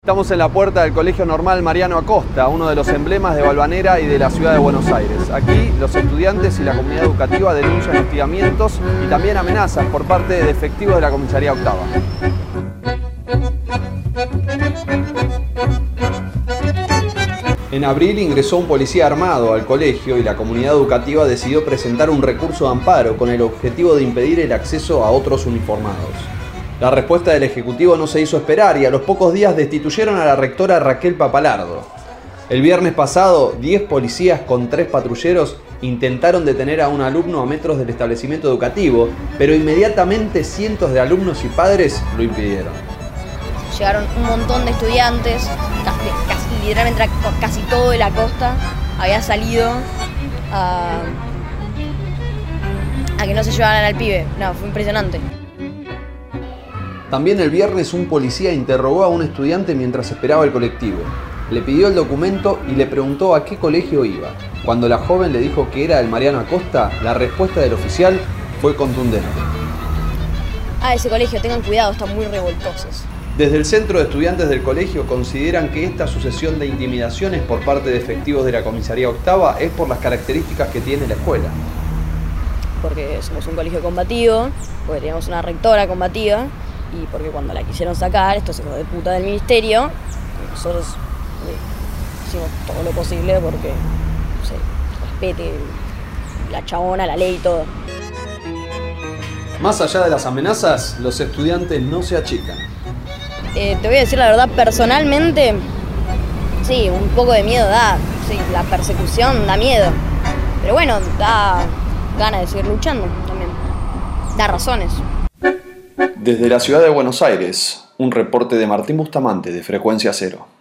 Estamos en la puerta del Colegio Normal Mariano Acosta, uno de los emblemas de Valvanera y de la ciudad de Buenos Aires. Aquí los estudiantes y la comunidad educativa denuncian hostigamientos y también amenazas por parte de efectivos de la Comisaría Octava. En abril ingresó un policía armado al colegio y la comunidad educativa decidió presentar un recurso de amparo con el objetivo de impedir el acceso a otros uniformados. La respuesta del Ejecutivo no se hizo esperar y a los pocos días destituyeron a la rectora Raquel Papalardo. El viernes pasado, 10 policías con 3 patrulleros intentaron detener a un alumno a metros del establecimiento educativo, pero inmediatamente cientos de alumnos y padres lo impidieron. Llegaron un montón de estudiantes, literalmente casi todo de la costa había salido a que no se llevaran al pibe. No, fue impresionante. También el viernes un policía interrogó a un estudiante mientras esperaba el colectivo. Le pidió el documento y le preguntó a qué colegio iba. Cuando la joven le dijo que era del Mariano Acosta, la respuesta del oficial fue contundente. Ese colegio, tengan cuidado, están muy revoltosos. Desde el centro de estudiantes del colegio consideran que esta sucesión de intimidaciones por parte de efectivos de la Comisaría Octava es por las características que tiene la escuela. Porque somos un colegio combativo, porque tenemos una rectora combativa, y porque cuando la quisieron sacar, estos hijos de puta del ministerio, nosotros hicimos todo lo posible porque se respete la chabona, la ley y todo. Más allá de las amenazas, los estudiantes no se achican. Te voy a decir la verdad, personalmente, sí, un poco de miedo da, sí, la persecución da miedo, pero bueno, da ganas de seguir luchando también, da razones. Desde la ciudad de Buenos Aires, un reporte de Martín Bustamante de Frecuencia Cero.